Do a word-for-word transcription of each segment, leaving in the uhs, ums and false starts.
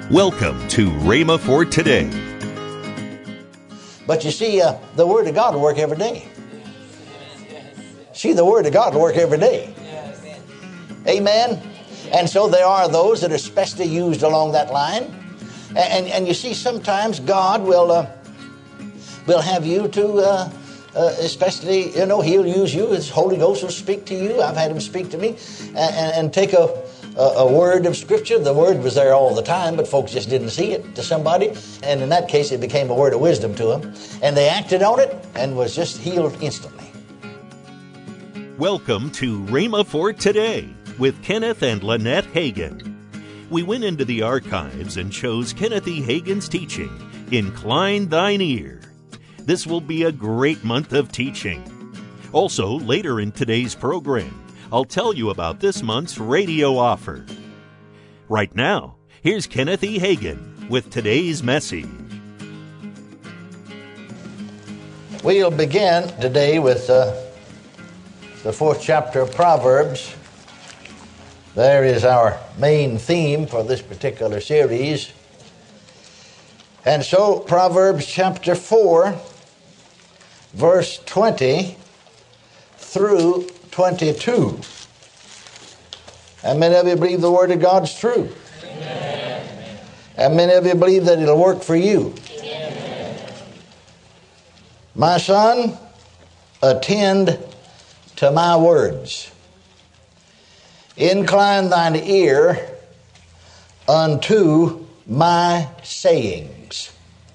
Welcome to Rhema for Today. But you see, uh, the Word of God will work every day. See, the Word of God will work every day. Amen. And so there are those that are specially used along that line. And, and, and you see, sometimes God will uh, will have you to, uh, uh, especially, you know, He'll use you. His Holy Ghost will speak to you. I've had Him speak to me and, and, and take a A, a word of Scripture. The Word was there all the time, but folks just didn't see it to somebody. And in that case, it became a word of wisdom to them. And they acted on it and was just healed instantly. Welcome to Rhema for Today with Kenneth and Lynette Hagin. We went into the archives and chose Kenneth E. Hagin's teaching, Incline Thine Ear. This will be a great month of teaching. Also, later in today's program, I'll tell you about this month's radio offer. Right now, here's Kenneth E. Hagin with today's message. We'll begin today with uh, the fourth chapter of Proverbs. There is our main theme for this particular series. And so, Proverbs chapter four, verse twenty through twenty-two. And many of you believe the Word of God's true. Amen. And many of you believe that it'll work for you. Amen. My son, attend to my words. Incline thine ear unto my sayings.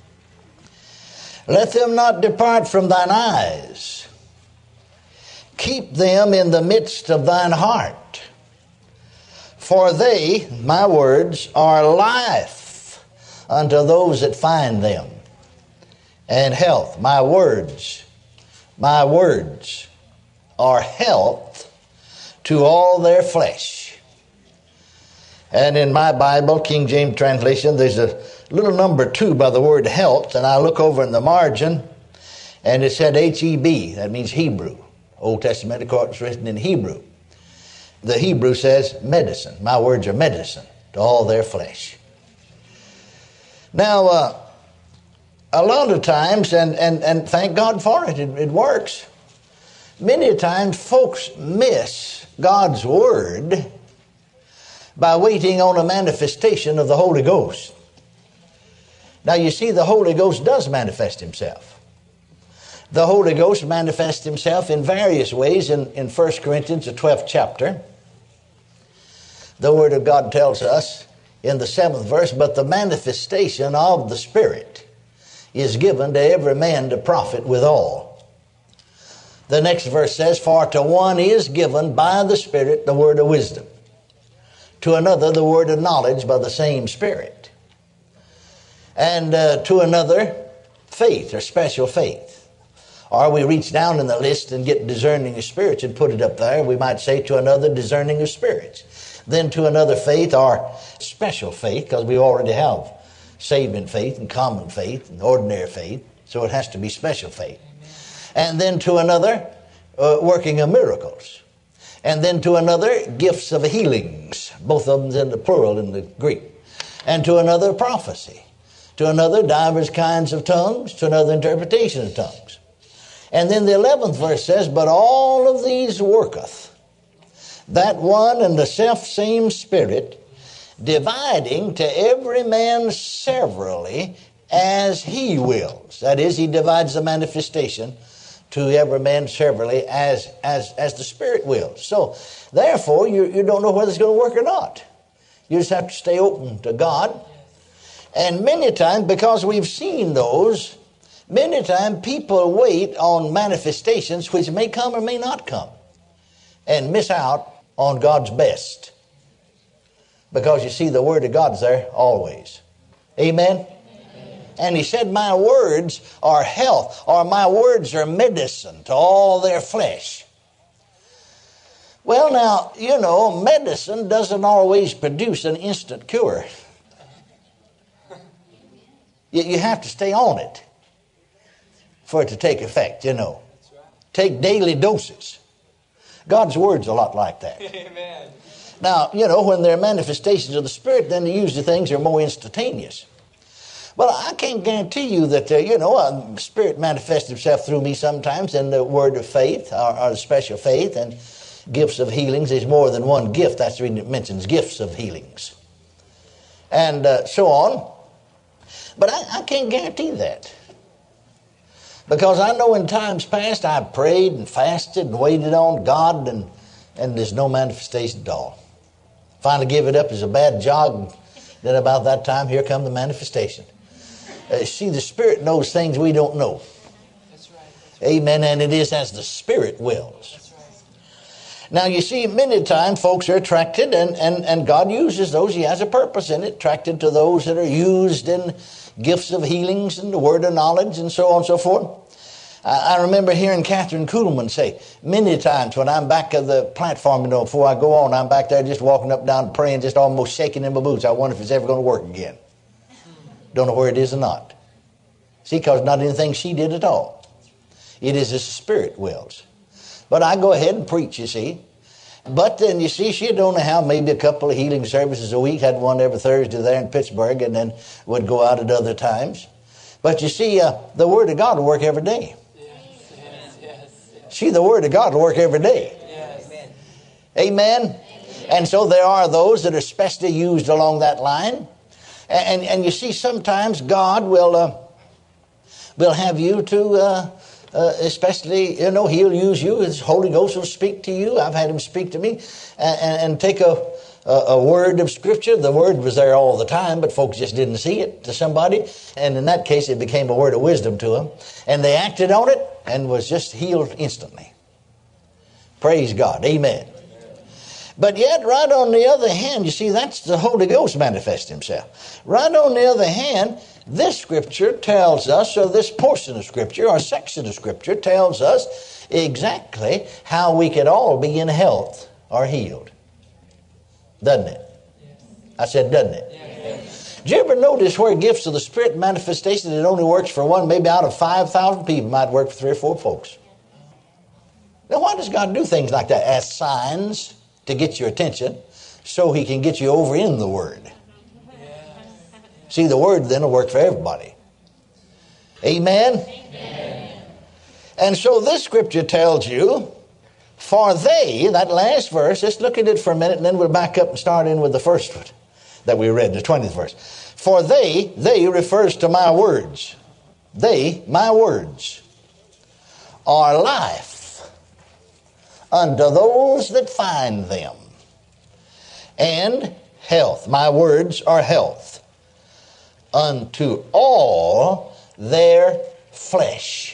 Let them not depart from thine eyes. Keep them in the midst of thine heart. For they, my words, are life unto those that find them, and health. My words, my words are health to all their flesh. And in my Bible, King James translation, there's a little number two by the word health, and I look over in the margin, and it said H E B, that means Hebrew. Old Testament, of course, was written in Hebrew. The Hebrew says medicine. My words are medicine to all their flesh. Now, uh, a lot of times, and, and, and thank God for it, it, it works. Many times folks miss God's Word by waiting on a manifestation of the Holy Ghost. Now, you see, the Holy Ghost does manifest Himself. The Holy Ghost manifests Himself in various ways in, in First Corinthians, the twelfth chapter. The Word of God tells us in the seventh verse, but the manifestation of the Spirit is given to every man to profit withal. The next verse says, for to one is given by the Spirit the word of wisdom, to another the word of knowledge by the same Spirit, and uh, to another faith or special faith. Or we reach down in the list and get discerning of spirits and put it up there. We might say to another discerning of spirits. Then to another faith or special faith, because we already have saving faith and common faith and ordinary faith. So it has to be special faith. And then to another uh, working of miracles. And then to another gifts of healings. Both of them in the plural in the Greek. And to another prophecy. To another divers kinds of tongues. To another interpretation of tongues. And then the eleventh verse says, but all of these worketh that one and the self-same Spirit, dividing to every man severally as He wills. That is, He divides the manifestation to every man severally as, as, as the Spirit wills. So, therefore, you, you don't know whether it's going to work or not. You just have to stay open to God. And many times, because we've seen those, many times people wait on manifestations which may come or may not come and miss out on God's best. Because you see, the Word of God's there always. Amen? Amen. And He said, my words are health, or my words are medicine to all their flesh. Well, now, you know, medicine doesn't always produce an instant cure. You, you have to stay on it for it to take effect, you know. Take daily doses. God's Word's a lot like that. Amen. Now, you know, when there are manifestations of the Spirit, then usually things are more instantaneous. Well, I can't guarantee you that, uh, you know, a Spirit manifests himself through me sometimes in the word of faith, or, or special faith, and gifts of healings. There's more than one gift. That's the reason it mentions gifts of healings. And uh, so on. But I, I can't guarantee that. Because I know in times past I've prayed and fasted and waited on God, and, and there's no manifestation at all. Finally give it up as a bad jog. Then about that time, here come the manifestation. Uh, see, the Spirit knows things we don't know. That's right, that's right. Amen. And it is as the Spirit wills. That's right. Now, you see, many times folks are attracted, and, and, and God uses those. He has a purpose in it. Attracted to those that are used in gifts of healings and the word of knowledge and so on and so forth. I, I remember hearing Catherine Kuhlman say many times when I'm back at the platform, you know, before I go on, I'm back there just walking up and down praying, just almost shaking in my boots. I wonder if it's ever going to work again. Don't know where it is or not. See, because not anything she did at all. It is as the Spirit wills. But I go ahead and preach, you see. But then, you see, she'd only have maybe a couple of healing services a week. Had one every Thursday there in Pittsburgh, and then would go out at other times. But you see, uh, the Word of God will work every day. Yes, yes, yes, yes. See, the Word of God will work every day. Yes. Amen? Amen? And so there are those that are specially used along that line. And, and you see, sometimes God will uh, will have you to, uh, uh, especially, you know, He'll use you. His Holy Ghost will speak to you. I've had Him speak to me and, and, and take a, a, a word of Scripture. The word was there all the time, but folks just didn't see it to somebody. And in that case, it became a word of wisdom to them. And they acted on it and was just healed instantly. Praise God. Amen. But yet, right on the other hand, you see, that's the Holy Ghost manifest Himself. Right on the other hand, this Scripture tells us, or this portion of Scripture, or section of Scripture, tells us exactly how we could all be in health or healed. Doesn't it? Yes. I said, doesn't it? Yes. Do you ever notice where gifts of the Spirit manifestation, it only works for one, maybe out of five thousand people, might work for three or four folks? Now, why does God do things like that? As signs to get your attention, so He can get you over in the Word. Yes. See, the Word then will work for everybody. Amen? Amen? And so this Scripture tells you, for they, that last verse, let's look at it for a minute, and then we'll back up and start in with the first one that we read, the twentieth verse. For they, they refers to my words. They, my words, are life unto those that find them, and health. My words are health unto all their flesh.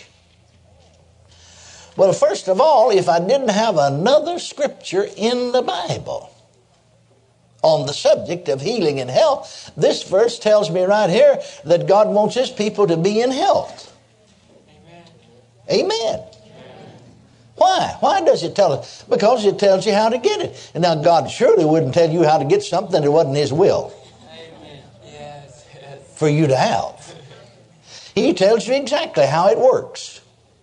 Well, first of all, if I didn't have another scripture in the Bible on the subject of healing and health, this verse tells me right here that God wants His people to be in health. Amen. Amen. Why? Why does it tell us? Because it tells you how to get it. And now God surely wouldn't tell you how to get something that wasn't His will. Amen. Yes, yes. For you to have. He tells you exactly how it works.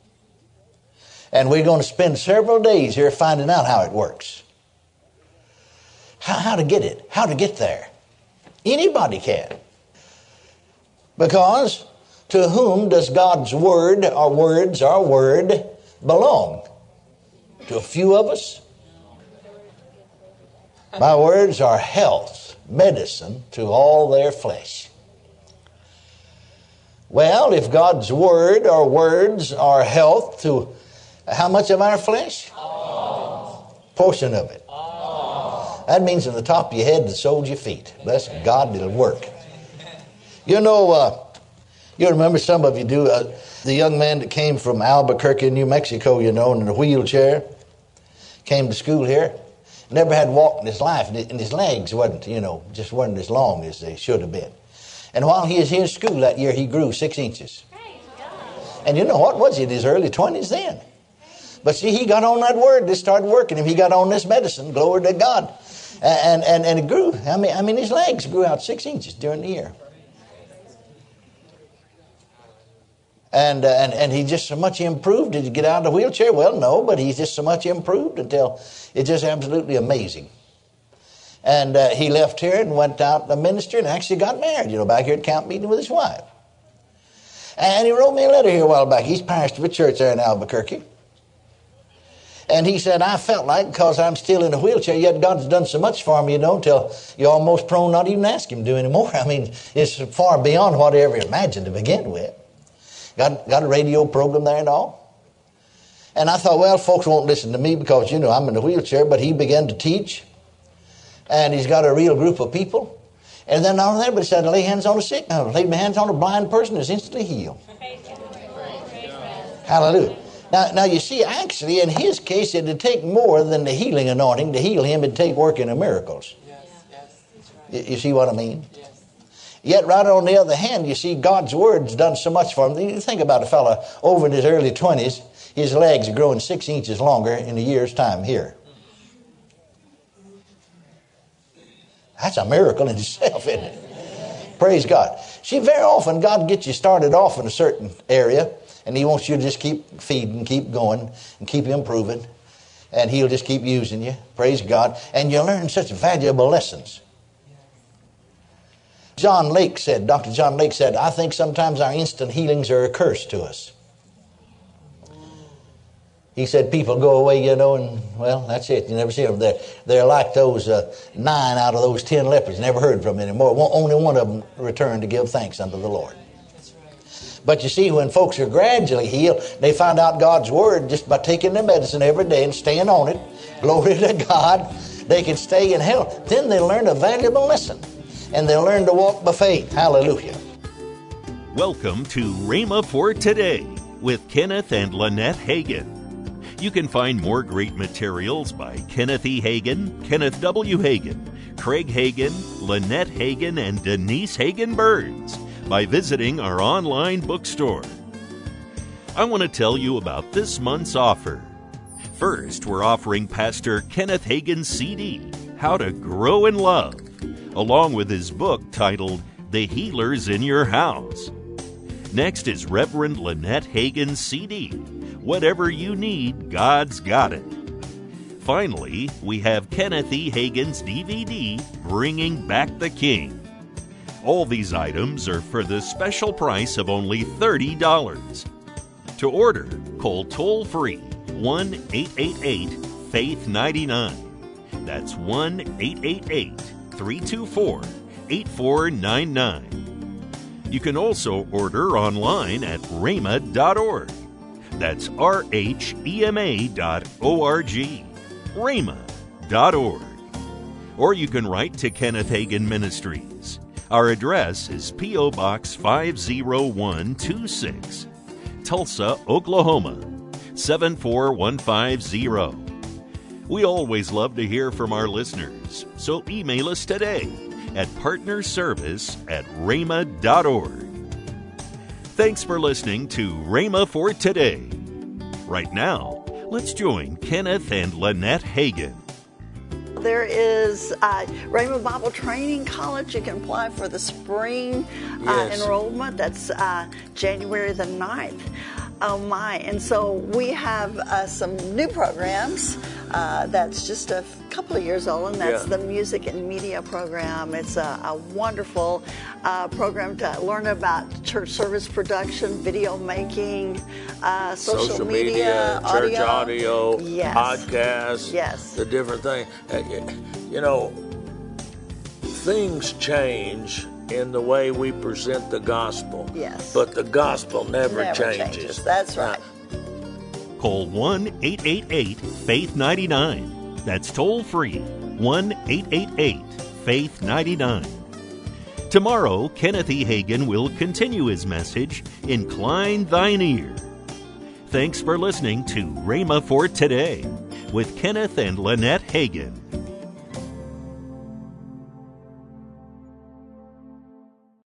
And we're going to spend several days here finding out how it works. How, how to get it. How to get there. Anybody can. Because to whom does God's word or words or word belong? To a few of us? My words are health, medicine to all their flesh. Well, if God's word or words are health to how much of our flesh? All. Portion of it. All. That means from the top of your head to the soles of your feet. Bless God, it'll work. You know, uh, you remember, some of you do, uh, the young man that came from Albuquerque, New Mexico, you know, in a wheelchair, came to school here, never had walked in his life, and his legs wasn't, you know, just weren't as long as they should have been. And while he was here in school that year, he grew six inches. And you know what was he in his early twenties then? But see, he got on that word, this started working him. He got on this medicine, glory to God. And, and, and it grew. I mean, I mean, his legs grew out six inches during the year. And, uh, and and he just so much improved. Did he get out of the wheelchair? Well, no, but he's just so much improved until it's just absolutely amazing. And uh, he left here and went out to minister and actually got married, you know, back here at camp meeting with his wife. And he wrote me a letter here a while back. He's pastor of a church there in Albuquerque. And he said, I felt like, because I'm still in a wheelchair, yet God's done so much for me, you know, until you're almost prone not even to ask him to do anymore. I mean, it's far beyond what I ever imagined to begin with. Got, got a radio program there and all. And I thought, well, folks won't listen to me because, you know, I'm in a wheelchair. But he began to teach. And he's got a real group of people. And then not only that, but he said, lay hands on a sick. Now, lay my hands on a blind person is instantly healed. Hallelujah. Now, now, you see, actually, in his case, it would take more than the healing anointing to heal him. It would take working of miracles. Yes, yes, that's right. You, you see what I mean? Yes. Yet, right on the other hand, you see, God's Word's done so much for him. You think about a fellow over in his early twenties, his legs are growing six inches longer in a year's time here. That's a miracle in itself, isn't it? Praise God. See, very often God gets you started off in a certain area, and he wants you to just keep feeding, keep going, and keep improving. And he'll just keep using you. Praise God. And you learn such valuable lessons. John Lake said, Doctor John Lake said, I think sometimes our instant healings are a curse to us. He said people go away, you know, and, well, that's it. You never see them. They're, they're like those uh, nine out of those ten lepers. Never heard from them anymore. One, only one of them returned to give thanks unto the Lord. That's right. But you see, when folks are gradually healed, they find out God's Word just by taking their medicine every day and staying on it. Glory to God. They can stay in health. Then they learn a valuable lesson. And they'll learn to walk by faith. Hallelujah. Welcome to Rhema for Today with Kenneth and Lynette Hagin. You can find more great materials by Kenneth E. Hagin, Kenneth W. Hagin, Craig Hagin, Lynette Hagin, and Denise Hagin Burns by visiting our online bookstore. I want to tell you about this month's offer. First, we're offering Pastor Kenneth Hagin's C D, How to Grow in Love, along with his book titled The Healers in Your House. Next is Reverend Lynette Hagin's C D, Whatever You Need, God's Got It. Finally, we have Kenneth E. Hagin's D V D, Bringing Back the King. All these items are for the special price of only thirty dollars. To order, call toll-free one eight eight eight, faith nine nine. That's one eight eight eight, three two four, eight four nine nine. You can also order online at rhema dot org. That's R H E M A dot O R G, rhema dot org. Or you can write to Kenneth Hagin Ministries. Our address is P O Box five oh one two six, Tulsa, Oklahoma, seven four one five zero. We always love to hear from our listeners, so email us today at partnerservice at rhema dot org. Thanks for listening to Rhema for Today. Right now, let's join Kenneth and Lynette Hagin. There is uh, Rhema Bible Training College. You can apply for the spring uh, Yes. enrollment. That's uh, January the ninth. Oh my. And so we have uh, some new programs uh, that's just a f- couple of years old, and that's Yeah. the Music and Media program. It's a, a wonderful uh, program to learn about church service production, video making, uh, social, social media, church audio, Yes. podcasts, Yes. the different things. You know, things change in the way we present the gospel. Yes. But the gospel never, Never changes. changes. That's right. Call one eight eight eight, faith nine nine. That's toll free, one eight eight eight, faith nine nine. Tomorrow, Kenneth E. Hagin will continue his message, Incline Thine Ear. Thanks for listening to Rhema for Today with Kenneth and Lynette Hagin.